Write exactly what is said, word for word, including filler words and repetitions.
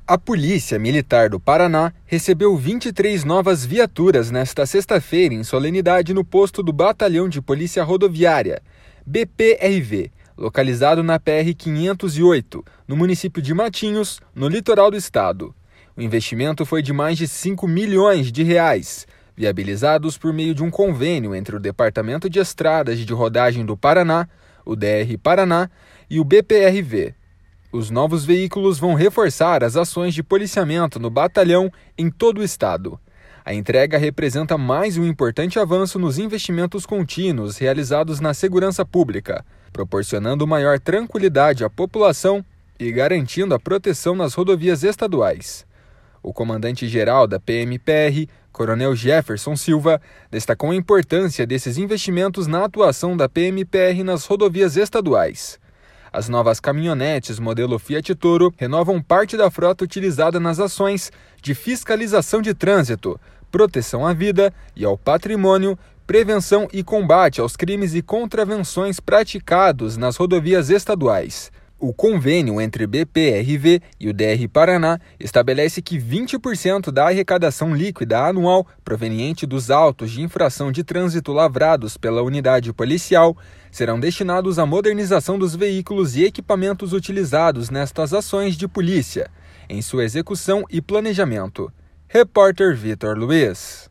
A Polícia Militar do Paraná recebeu vinte e três novas viaturas nesta sexta-feira em solenidade no posto do Batalhão de Polícia Rodoviária, B P R V, localizado na P R quinhentos e oito, no município de Matinhos, no litoral do estado. O investimento foi de mais de cinco milhões de reais, viabilizados por meio de um convênio entre o Departamento de Estradas de Rodagem do Paraná, o D R Paraná, e o B P R V. Os novos veículos vão reforçar as ações de policiamento no batalhão em todo o estado. A entrega representa mais um importante avanço nos investimentos contínuos realizados na segurança pública, proporcionando maior tranquilidade à população e garantindo a proteção nas rodovias estaduais. O comandante-geral da P M P R, Coronel Jefferson Silva, destacou a importância desses investimentos na atuação da P M P R nas rodovias estaduais. As novas caminhonetes modelo Fiat Toro renovam parte da frota utilizada nas ações de fiscalização de trânsito, proteção à vida e ao patrimônio, prevenção e combate aos crimes e contravenções praticados nas rodovias estaduais. O convênio entre B P R V e o D R Paraná estabelece que vinte por cento da arrecadação líquida anual proveniente dos autos de infração de trânsito lavrados pela unidade policial serão destinados à modernização dos veículos e equipamentos utilizados nestas ações de polícia, em sua execução e planejamento. Repórter Vitor Luiz.